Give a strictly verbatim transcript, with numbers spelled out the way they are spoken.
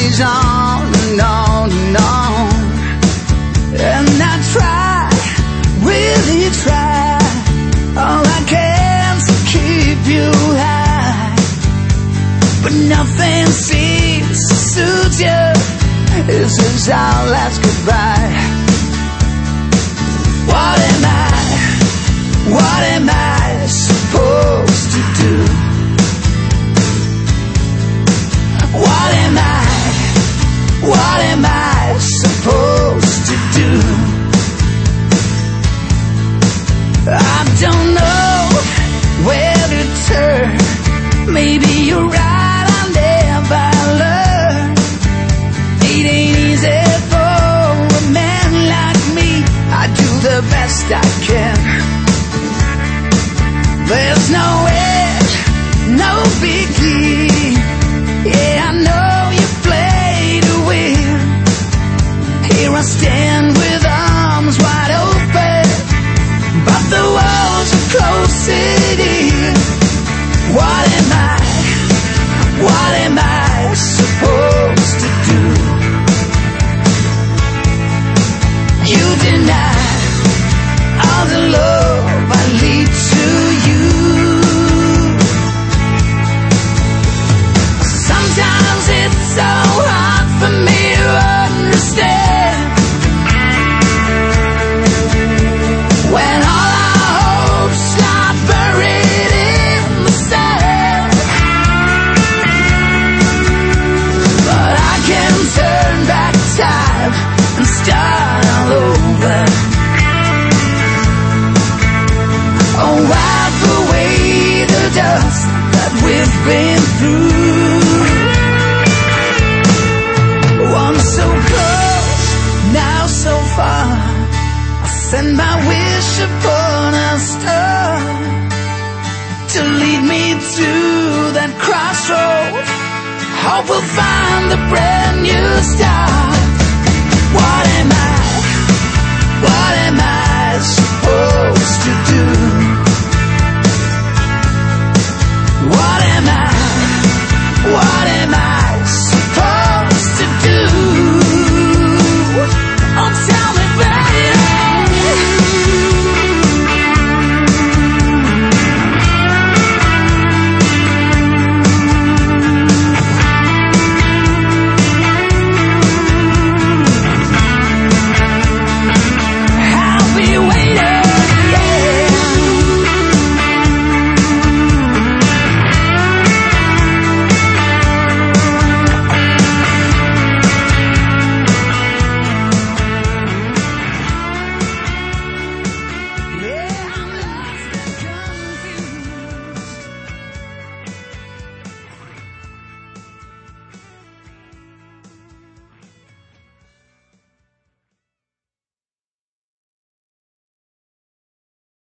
days on and on and on. And I try, really try, all I can to keep you high. But nothing seems to suit you. This is our last goodbye. What am I, what am I supposed to do? What am I, what am I supposed to do? I don't know where to turn. Maybe you're right, I'll never learn. It ain't easy for a man like me. I do the best I can. There's no edge, no biggie. Yeah, I know you play to win. Here I stand with arms wide open, but the walls are closing in. What am I, what am I supposed to do? You deny all the love I lead to you. Sometimes it's so hard for me to understand when all our hopes lie buried in the sand. But I can turn back time and start all over. Oh, wipe away the dust that we've been through. Once so close, now so far. I send my wish upon a star to lead me to that crossroad. Hope we'll find the brand new star.